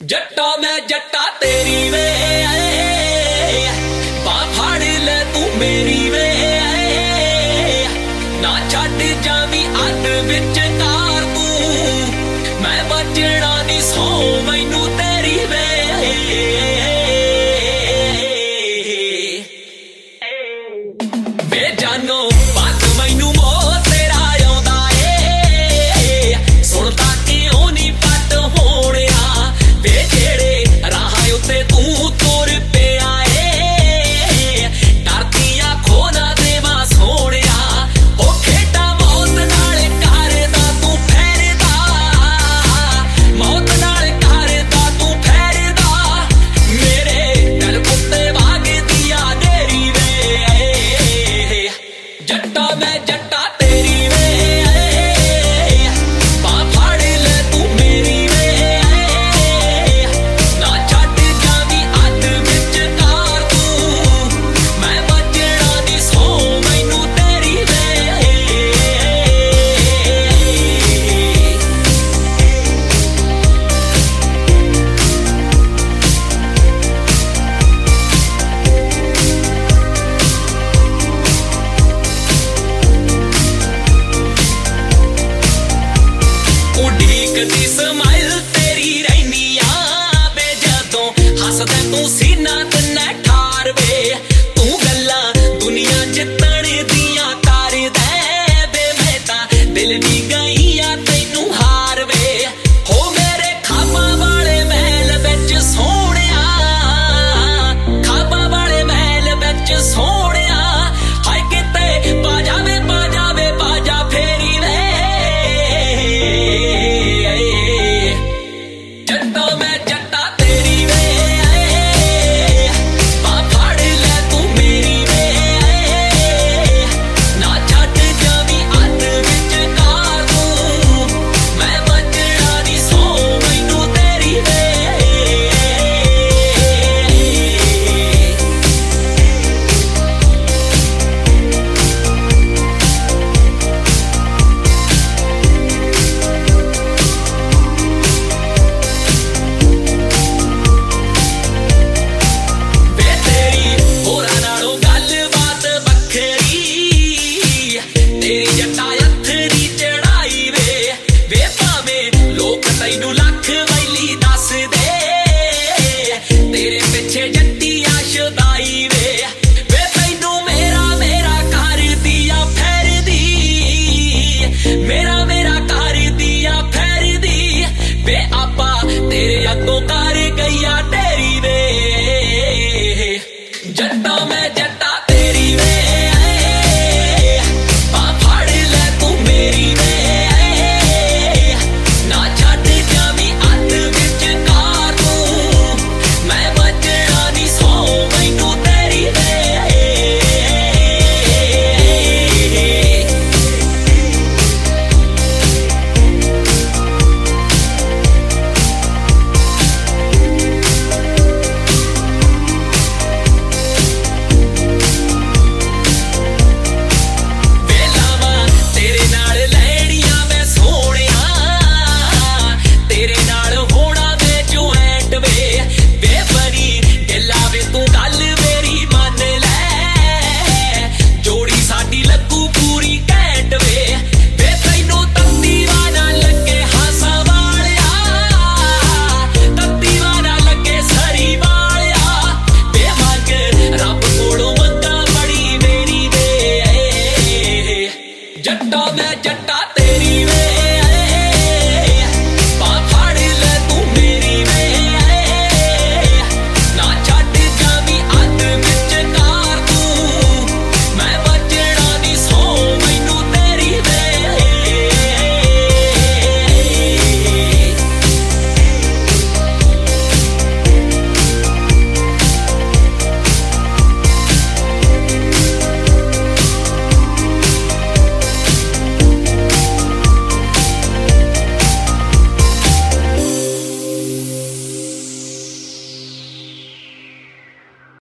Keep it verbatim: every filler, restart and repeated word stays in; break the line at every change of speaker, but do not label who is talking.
जट्टा मैं जट्टा तेरी वे बां फाड़ ले तू मेरी वे ना छड्ड जावी अग विच कार तू मैं बचना नी सौ मैनू तेरी वे वे जानो बात मैनू मोह तेरा आउंदा ए सुणदा क्यों नी पट होणिया वे जेड़े राह उत्ते तू तुर पिया ए डरदियां खो ना देवा सोहणिया ओ खेडा मौत नाल करदा तू फेरदा मौत नाल करदा तू फेरदा मेरे दिल कुत्ते वागदिया डेरी वे जट्टा मैं जट्टा तेरी वे बां फाड़ ले तू मेरी वे ना छड्ड जावी अग विच कार तू मैं बचना नी सौ मैनू तेरी वे उड़ीकदी स्माइल तेरी रहनी आ बे जदों हसदा तू सीना तन्ना ठार वे तू गल्लां दुनिया जितण दियां कर दे बे मैं तां दिल दी गई आ तैनू हार वे हो मेरे खाबां वाले महल विच सोहणिया खाबां वाले महल विच सोहणिया हाय किते पा जावे पा जावे पा जा फेरी वे जट्टा मैं जट्टा तेरी वे बां फाड़ ले तू मेरी वे ना छड्ड जावी अग विच कार तू मैं बचना नी सौ मैनू तेरी वे वे तेरी होरां नालों गलबात बखरी तेरी जट्टा अथरी चढ़ाई वे वे भावें लोक तैनू लख वैली दस दे तेरे पिछे जट्टिया शदाई वे वे तैनू मेरा मेरा कर दिया फेर दी मेरा मेरा कर दिया फेर दी वे आपा तेरे अगों कर गईया ढेरी वे